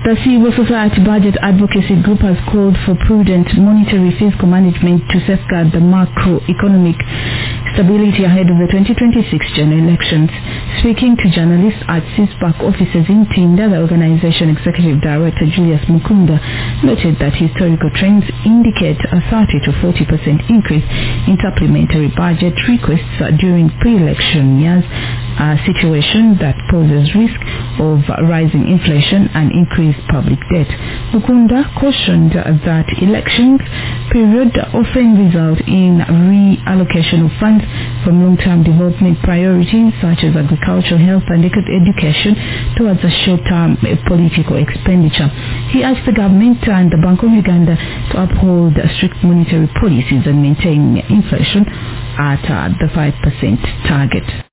The Civil Society Budget Advocacy Group has called for prudent monetary fiscal management to safeguard the macroeconomic stability ahead of the 2026 general elections. Speaking to journalists at CISPAC offices in Tinda, the organization executive director Julius Mukunda noted that historical trends indicate a 30 to 40% increase in supplementary budget requests during pre-election years, a situation that poses risk of rising inflation and increased public debt. Mukunda cautioned that elections period often result in reallocation of funds from long-term development priorities such as agriculture, health and education towards a short-term political expenditure. He asked the government and the Bank of Uganda to uphold strict monetary policies and maintain inflation at the 5% target.